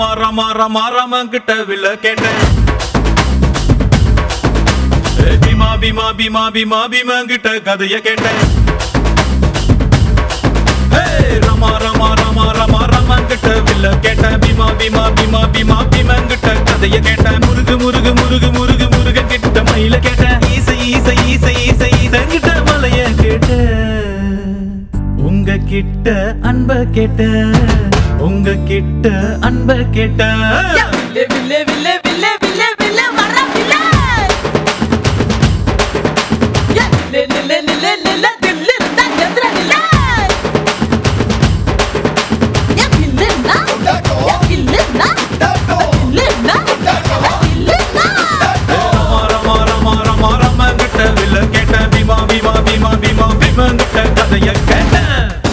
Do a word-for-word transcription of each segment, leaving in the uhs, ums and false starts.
ரமா ரமா ரமா ரம கிட்ட வில்ல கேட்டேன். பீமா பீமா பீமா பீமா பீமா கிட்ட கதைய கேட்டேன். ரமா ரமா ரமா ரமா ரம கிட்ட வில்ல கேட்டேன். பீமா பீமா பீமா பீமா பீமா கிட்ட கதைய கேட்டேன். முருகு முருகு முருகு முருகு முருக கிட்ட மயில கேட்டேன். ஈசை ஈசை ஈசை ஈசை ஈசை கிட்ட மலைய கேட்டேன். உங்க கிட்ட அன்ப கேட்டேன். உங்க கிட்ட அன்ப கேட்டேன். வில்லே வில்லே வில்லே வில்லே வில்லே வில்லே வர வில்லே. யா லே லே லே லே லே தில்லு தா எந்திர வில்லே. யா வில்லேனா யா வில்லேனா வில்லேனா வில்லேனா. ரமா ரமா ரமா ரமா ரம கிட்ட வில்ல கேட்டேன். பீமா பீமா பீமா பீமா பீமா கிட்ட கதைய கேட்டேன்.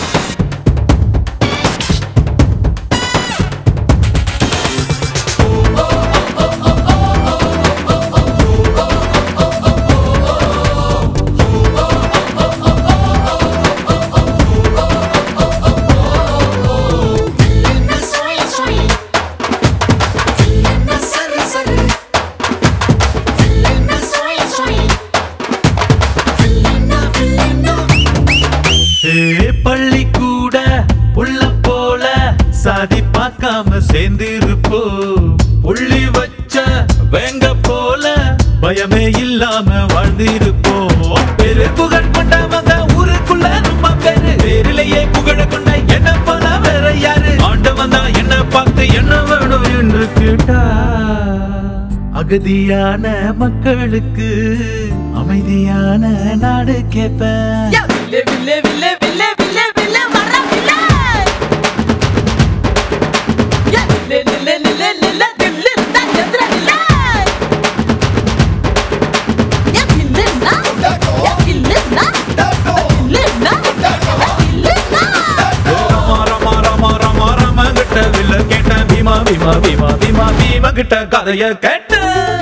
பள்ளி கூட உள்ள போல சாதி பார்க்காம சேர்ந்திருப்போ. புள்ளி வச்ச வேங்க போல பயமே இல்லாம வாழ்ந்திருப்போம். பெரு புகழ் கொண்டவங்க ஊருக்குள்ள நம்ம பேரு. பேரிலேயே புகழ கொண்ட என்ன போல வேற யாரு? ஆண்டவன் தான் என்ன பார்த்து என்ன வேணும் என்று கேட்டா. அகதியான மக்களுக்கு அமைதியான நாடு கேட்பேன். வில்லே வில்லே வில்லே வில்லே வில்லே வில்லே வர வில்லே. யா லே லே லே லே லே தில்லு தா எந்திர வில்லே. யா வில்லேனா யா வில்லேனா வில்லேனா வில்லேனா. ரமா ரமா ரமா ரமா ரம கிட்ட வில்ல கேட்டேன். பீமா பீமா பீமா பீமா பீமா கிட்ட கதைய கேட்டேன்.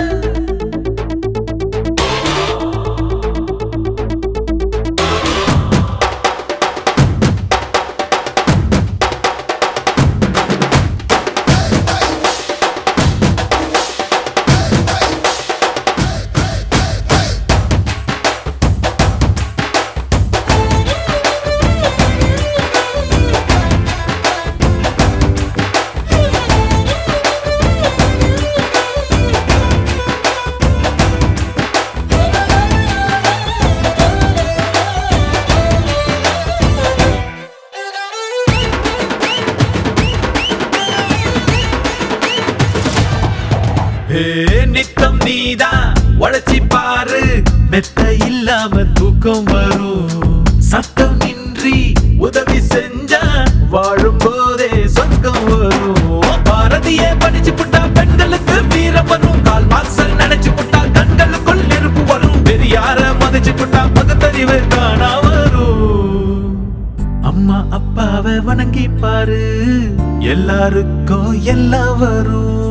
நித்தம் நீதான் உழைச்சி பாரு. மெத்த இல்லாம தூக்கம் வரும். சத்தம் இன்றி உதவி செஞ்சா வாழும் போதே சொர்க்கம் வரும். பாரதியே படிச்சு புட்டா பெண்களுக்கு வீரம் வரும். கால் மாசல் நினைச்சு புட்டா கண்களுக்குள் நெருப்பு வரும். பெரியார மதிச்சு புட்டா பகுத்தறிவு காணா வரும். அம்மா அப்பாவை வணங்கி பாரு. எல்லாருக்கும் எல்லாம் வரும்.